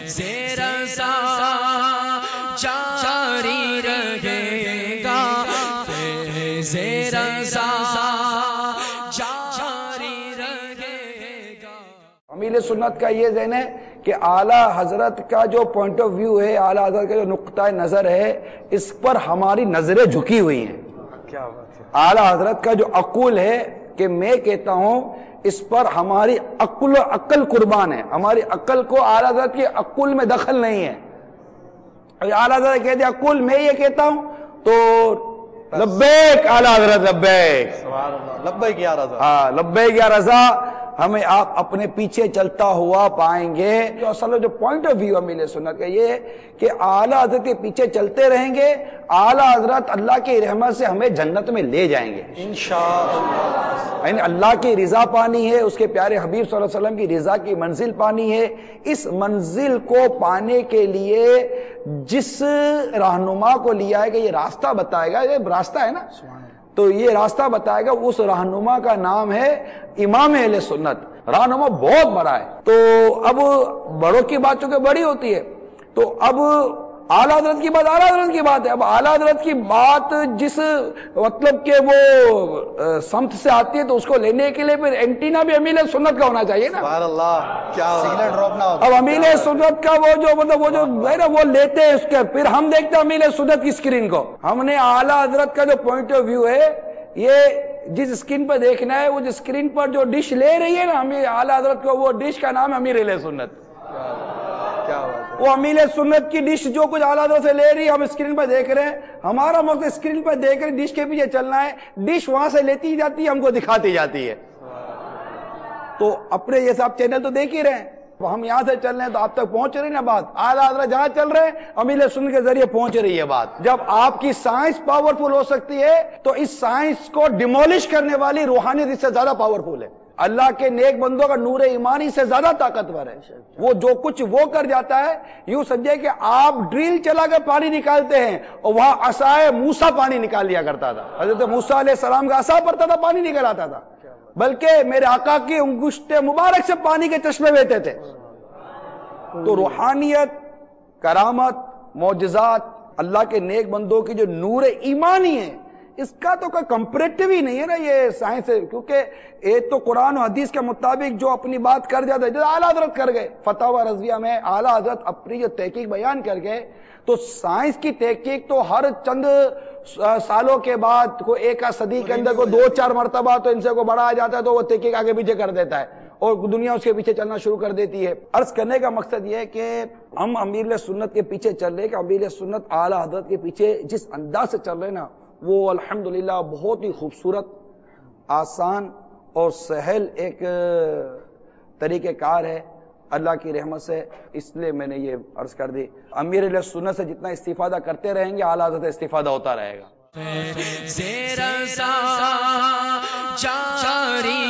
رضا جاری رہے گا، فیض رضا جاری رہے گا۔ امیل سنت کا یہ ذہن ہے کہ اعلیٰ حضرت کا جو پوائنٹ آف ویو ہے، اعلیٰ حضرت کا جو نقطۂ نظر ہے، اس پر ہماری نظریں جھکی ہوئی ہیں۔ کیا بات ہے۔ اعلیٰ حضرت کا جو عقول ہے کہ میں کہتا ہوں اس پر ہماری عقل قربان ہے، ہماری عقل کو اعلیٰ حضرت کی عقول میں دخل نہیں ہے۔ اعلیٰ حضرت کہتے ہیں عقول میں یہ کہتا ہوں تو لبیک اعلیٰ حضرت لبیک، سبحان اللہ، لبیک یا رضا۔ ہاں لبیک یا رضا، ہمیں آپ اپنے پیچھے چلتا ہوا پائیں گے۔ جو اصل جو پوائنٹ آف ویو امیل سنت کا یہ ہے کہ اعلیٰ حضرت کے پیچھے چلتے رہیں گے، اعلیٰ حضرت اللہ کی رحمت سے ہمیں جنت میں لے جائیں گے انشاءاللہ۔ یعنی اللہ کی رضا پانی ہے، اس کے پیارے حبیب صلی اللہ علیہ وسلم کی رضا کی منزل پانی ہے۔ اس منزل کو پانے کے لیے جس رہنما کو لیا ہے کہ یہ راستہ بتائے گا، یہ راستہ ہے نا، تو یہ راستہ بتائے گا، اس رہنما کا نام ہے امام اہل سنت۔ رہنما بہت بڑا ہے، تو اب بڑوں کی بات چونکہ بڑی ہوتی ہے، تو اب اعلیٰ حضرت کی بات اعلیٰ حضرت کی بات ہے۔ اب اعلیٰ حضرت کی بات جس مطلب کہ وہ سمت سے آتی ہے تو اس کو لینے کے لیے پھر اینٹینا بھی امیل سنت کا ہونا چاہیے نا۔ سبحان اللہ، کیا سگنل ڈراپ نہ ہو۔ اب امیل سنت کا وہ جو مطلب وہ جو ہے نا وہ لیتے ہیں اس کے، پھر ہم دیکھتے ہیں امیل سنت کی اسکرین کو۔ ہم نے اعلیٰ حضرت کا جو پوائنٹ آف ویو ہے، یہ جس اسکرین پر دیکھنا ہے، وہ جو اسکرین پر جو ڈش لے رہی ہے نا ہمیں اعلیٰ حضرت کو، وہ ڈش کا نام ہے امیر اہل سنت۔ کیا بات ہے۔ وہ امیر سنت کی ڈش جو کچھ اعلیٰ حضرت سے لے رہی ہے ہم اسکرین پر دیکھ رہے ہیں، ہمارا مقصد اسکرین پر دیکھ رہے ڈش کے پیچھے چلنا ہے، ڈش وہاں سے لیتی جاتی ہے، ہم کو دکھاتی جاتی ہے۔ تو اپنے یہ سب چینل تو دیکھ ہی رہے ہیں، ہم یہاں سے چل رہے ہیں تو آپ تک پہنچ رہی نا بات، اعلیٰ حضرت جہاں چل رہے ہیں امیر سنت کے ذریعے پہنچ رہی ہے بات۔ جب آپ کی سائنس پاورفل ہو سکتی ہے تو اس سائنس کو ڈیمولش کرنے والی روحانیت اس سے زیادہ پاورفل ہے۔ اللہ کے نیک بندوں کا نور ایمانی سے زیادہ طاقتور ہے۔ وہ جو کچھ وہ کر جاتا ہے، یوں سمجھے کہ آپ ڈرل چلا کر پانی نکالتے ہیں اور وہاں عصائے موسیٰ پانی نکال لیا کرتا تھا، حضرت موسیٰ علیہ السلام کا عصا پڑتا تھا پانی نکل آتا تھا، بلکہ میرے آقا کی انگشت مبارک سے پانی کے چشمے بہتے تھے۔ تو روحانیت، کرامت، معجزات، اللہ کے نیک بندوں کی جو نور ایمانی ہے، اس کا تو کوئی کمپیریٹیو ہی نہیں ہے نا یہ سائنس ہے، کیونکہ ایک تو قرآن و حدیث کے مطابق جو اپنی بات کر جاتا ہے، جیسے اعلیٰ حضرت کر گئے فتاوی رضویہ میں، اعلیٰ حضرت اپنی جو تحقیق بیان کر گئے، تو سائنس کی تحقیق تو ہر چند سالوں کے بعد کوئی ایک صدی کے اندر کو 2-4 مرتبہ تو ان سے کو بڑھایا جاتا ہے، تو وہ تحقیق آگے پیچھے کر دیتا ہے اور دنیا اس کے پیچھے چلنا شروع کر دیتی ہے۔ عرض کرنے کا مقصد یہ ہے کہ ہم امیر سنت کے پیچھے چل رہے ہیں کہ امیر سنت اعلیٰ حضرت کے پیچھے جس انداز سے چل رہے ہیں نا، وہ الحمدللہ بہت ہی خوبصورت، آسان اور سہل ایک طریقہ کار ہے اللہ کی رحمت سے، اس لیے میں نے یہ عرض کر دی۔ امیر علیہ سنت سے جتنا استفادہ کرتے رہیں گے اعلیٰ حضرت سے استفادہ ہوتا رہے گا۔ رضا جاری